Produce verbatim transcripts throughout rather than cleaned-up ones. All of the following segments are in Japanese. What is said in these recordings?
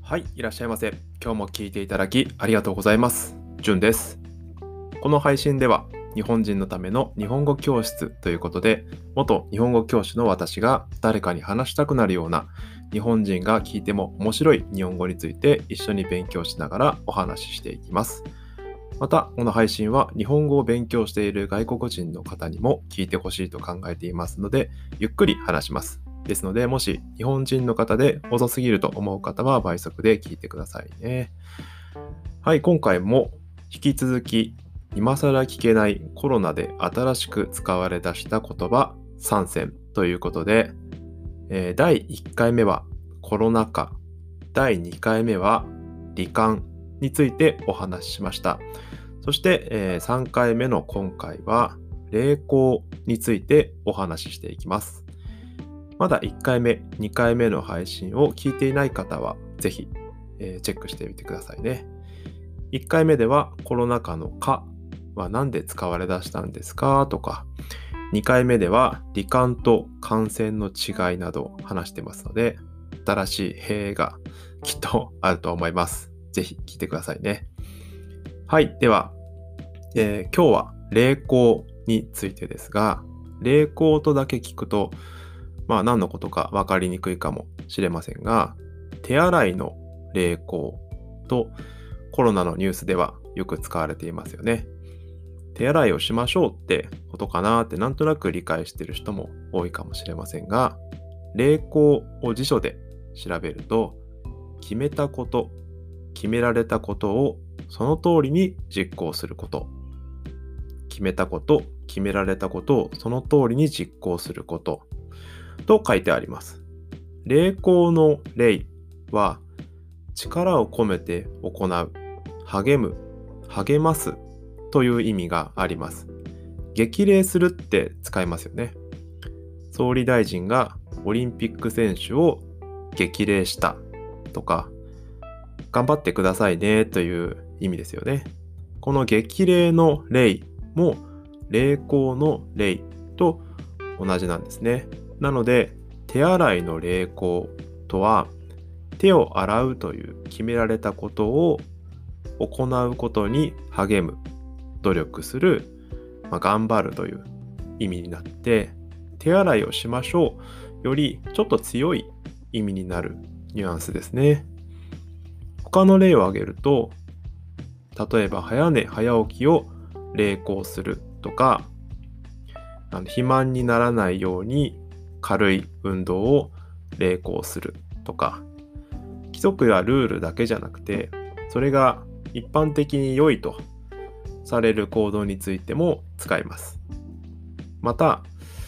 はい、いらっしゃいませ。今日も聞いていただきありがとうございます。じゅんです。この配信では日本人のための日本語教室ということで、元日本語教師の私が誰かに話したくなるような日本人が聞いても面白い日本語について一緒に勉強しながらお話ししていきます。また、この配信は日本語を勉強している外国人の方にも聞いてほしいと考えていますので、ゆっくり話します。ですので、もし日本人の方で遅すぎると思う方は倍速で聞いてくださいね。はい、今回も引き続き今更聞けないコロナで新しく使われ出した言葉さん選ということで、えーだいいっかいめはコロナ禍、だいにかいめは罹患についてお話ししました。そして、えーさんかいめの今回は励行についてお話ししていきます。まだいっかいめ、にかいめの配信を聞いていない方はぜひ、えーチェックしてみてくださいね。いっかいめではコロナ禍の禍は何で使われ出したんですかとか、にかいめでは罹患と感染の違いなど話してますので、新しい弊がきっとあると思います。ぜひ聞いてくださいね。はい、では、えー今日は励行についてですが、励行とだけ聞くと、まあ何のことか分かりにくいかもしれませんが、手洗いの励行とコロナのニュースではよく使われていますよね。手洗いをしましょうってことかなってなんとなく理解している人も多いかもしれませんが、励行を辞書で調べると、決めたこと、決められたことをその通りに実行すること。決めたこと、決められたことをその通りに実行することと書いてあります。励行の励は力を込めて行う、励む、励ますという意味があります。激励するって使いますよね。総理大臣がオリンピック選手を激励したとか、頑張ってくださいねという意味ですよね。この激励の励も励行の励と同じなんですね。なので、手洗いの励行とは、手を洗うという決められたことを行うことに励む、努力する、まあ、頑張るという意味になって、手洗いをしましょうよりちょっと強い意味になるニュアンスですね。他の例を挙げると、例えば早寝早起きを励行するとか、あの肥満にならないように軽い運動を励行するとか、規則やルールだけじゃなくて、それが一般的に良いとされる行動についても使います。また、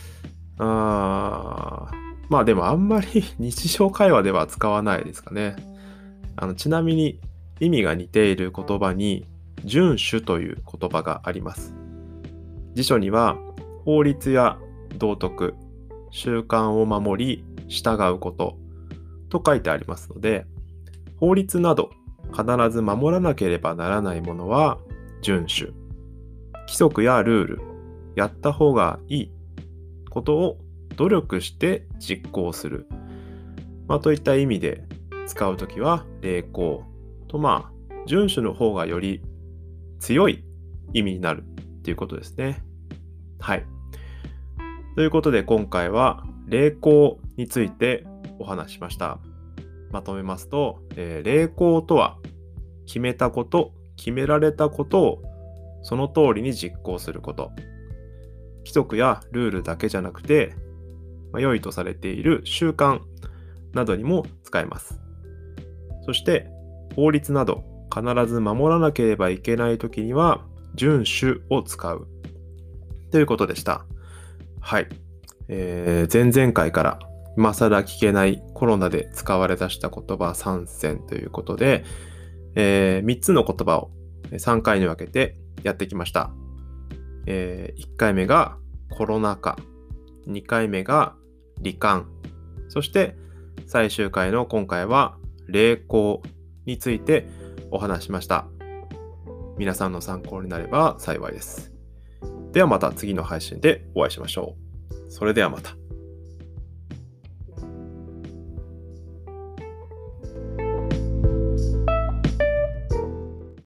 あーまあでもあんまり日常会話では使わないですかね。あのちなみに意味が似ている言葉に遵守という言葉があります。辞書には法律や道徳、習慣を守り従うことと書いてありますので、法律など必ず守らなければならないものは遵守。規則やルール、やった方がいいことを努力して実行する。まあ、といった意味で使うときは励行と、まあ、遵守の方がより強い意味になるということですね。はい。ということで今回は励行についてお話ししました。まとめますと、えー、励行とは決めたこと、決められたことをその通りに実行すること。規則やルールだけじゃなくて、まあ、良いとされている習慣などにも使えます。そして法律など必ず守らなければいけないときには遵守を使うということでした。はい、えー、前々回から今更聞けないコロナで使われ出した言葉さん選ということで、えー、みっつの言葉をさんかいに分けてやってきました。えー、いっかいめがコロナ禍、にかいめが罹患、そして最終回の今回は励行についてお話しました。皆さんの参考になれば幸いです。ではまた次の配信でお会いしましょう。それではまた。